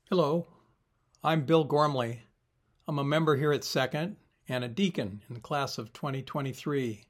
Hello, I'm Bill Gormley. I'm a member here at Second and a deacon in the class of 2023.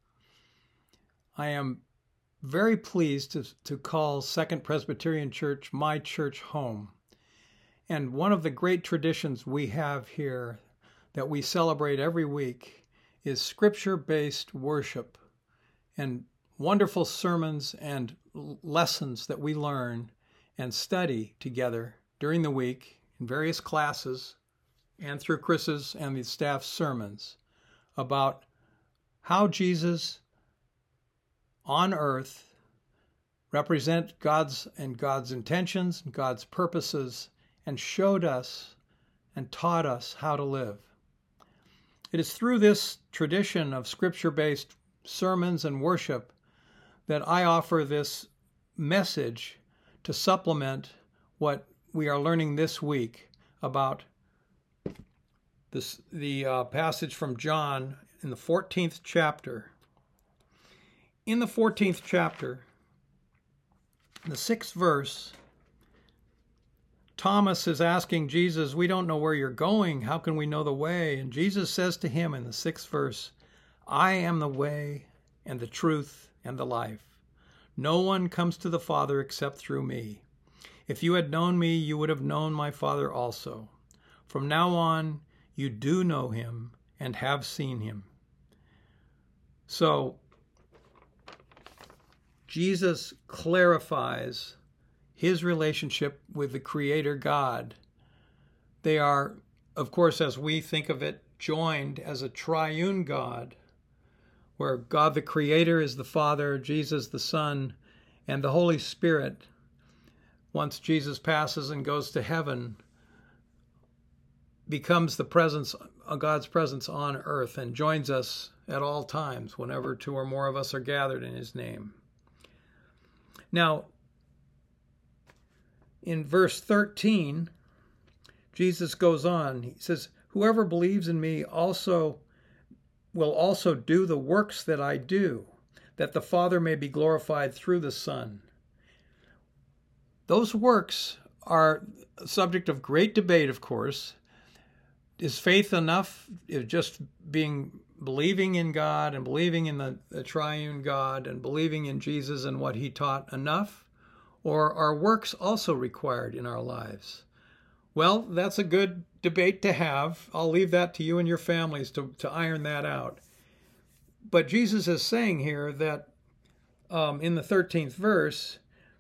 I am very pleased to call Second Presbyterian Church my church home. And one of the great traditions we have here that we celebrate every week is scripture-based worship and wonderful sermons and lessons that we learn and study together during the week in various classes and through Chris's and the staff's sermons about how Jesus on earth represent God's intentions and God's purposes and showed us and taught us how to live. It is through this tradition of scripture-based sermons and worship that I offer this message to supplement what we are learning this week about the passage from John in the 14th chapter. In the 14th chapter, in the 6th verse, Thomas is asking Jesus, "We don't know where you're going. How can we know the way?" And Jesus says to him in the 6th verse, "I am the way and the truth and the life. No one comes to the Father except through me. If you had known me, you would have known my Father also. From now on, you do know him and have seen him." So, Jesus clarifies his relationship with the Creator God. They are, of course, as we think of it, joined as a triune God, where God the Creator is the Father, Jesus the Son, and the Holy Spirit. Once Jesus passes and goes to heaven, becomes the presence, God's presence on earth, and joins us at all times whenever two or more of us are gathered in his name. Now, in verse 13, Jesus goes on. He says, "Whoever believes in me will also do the works that I do, that the Father may be glorified through the Son." Those works are a subject of great debate, of course. Is faith enough? Is just believing in God and believing in the triune God and believing in Jesus and what he taught enough? Or are works also required in our lives? Well, that's a good debate to have. I'll leave that to you and your families to iron that out. But Jesus is saying here that in the 13th verse,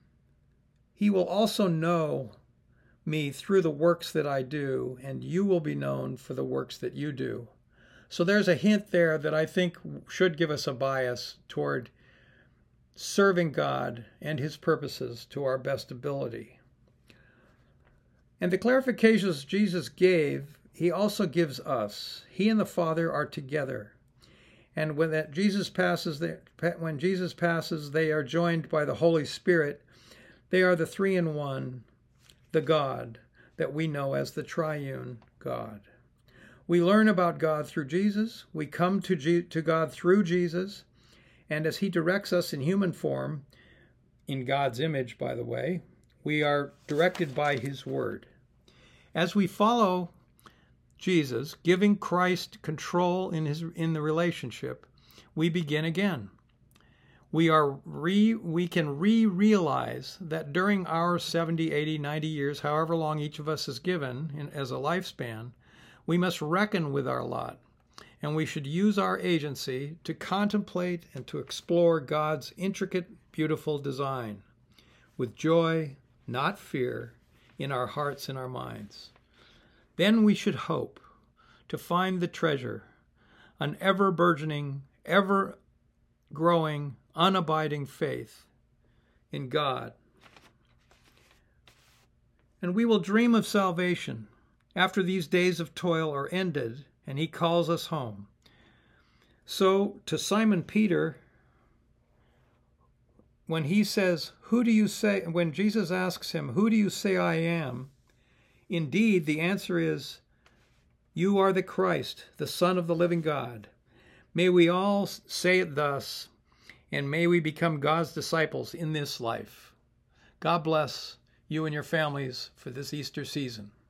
he will also know me through the works that I do, and you will be known for the works that you do. So there's a hint there that I think should give us a bias toward serving God and his purposes to our best ability. And the clarifications Jesus gave, he also gives us. He and the Father are together. And when Jesus passes, they are joined by the Holy Spirit. They are the three in one, the God that we know as the triune God. We learn about God through Jesus. We come to God through Jesus. And as he directs us in human form, in God's image, by the way, we are directed by his word. As we follow Jesus, giving Christ control in the relationship, we begin again. We can realize that during our 70, 80, 90 years, however long each of us is given as a lifespan, we must reckon with our lot, and we should use our agency to contemplate and to explore God's intricate, beautiful design with joy, not fear, in our hearts and our minds. Then we should hope to find the treasure, an ever-burgeoning, ever-growing, unabiding faith in God. And we will dream of salvation after these days of toil are ended and he calls us home. So to Simon Peter, when he says, when Jesus asks him, "Who do you say I am?" Indeed, the answer is, "You are the Christ, the Son of the living God." May we all say it thus, and may we become God's disciples in this life. God bless you and your families for this Easter season.